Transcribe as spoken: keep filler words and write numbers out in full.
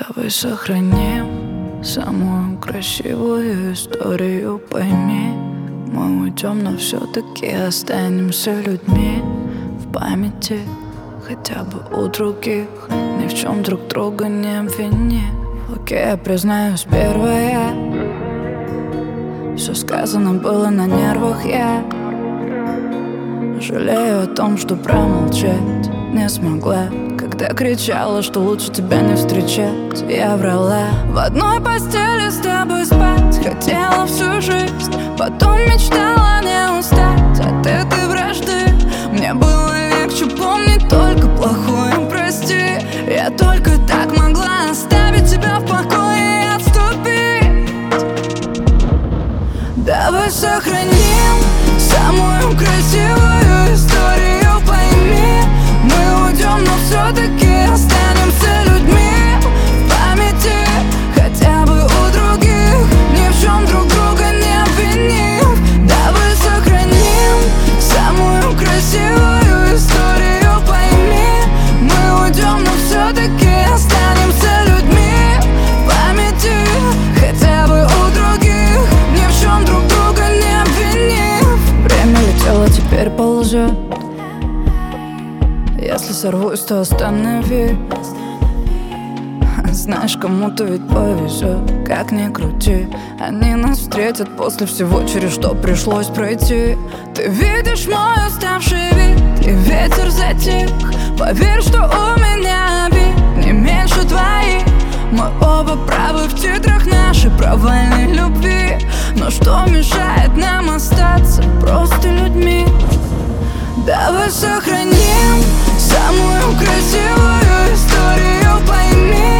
Давай сохраним самую красивую историю, пойми. Мы уйдем, но все-таки останемся людьми в памяти, хотя бы у других. Ни в чем друг друга не обвини. Окей, я признаюсь, первое, все сказано было на нервах. Я жалею о том, что промолчать не смогла, когда кричала, что лучше тебя не встречать. Я врала. В одной постели с тобой спать хотела всю жизнь, потом мечтала не устать от этой вражды. Мне было легче помнить только плохое, прости. Я только так могла оставить тебя в покое и отступить. Давай сохраним самую красивую историю, пойми. Мы уйдем, но все-таки останемся людьми в памяти, хотя бы у других, ни в чем друг друга не обвинив. Давай сохраним самую красивую историю, пойми. Мы уйдем, но все-таки останемся людьми в памяти, хотя бы у других, ни в чем друг друга не обвинив. Время летело, теперь ползет. Если сорвусь, то останови. Знаешь, кому-то ведь повезет, как ни крути. Они нас встретят после всего, через что пришлось пройти. Ты видишь мой уставший вид, и ветер затих. Поверь, что у меня обид не меньше твоих. Мы оба правы в титрах нашей провальной любви. Но что мешает нам остаться просто людьми? Давай сохраним самую красивую историю, пойми.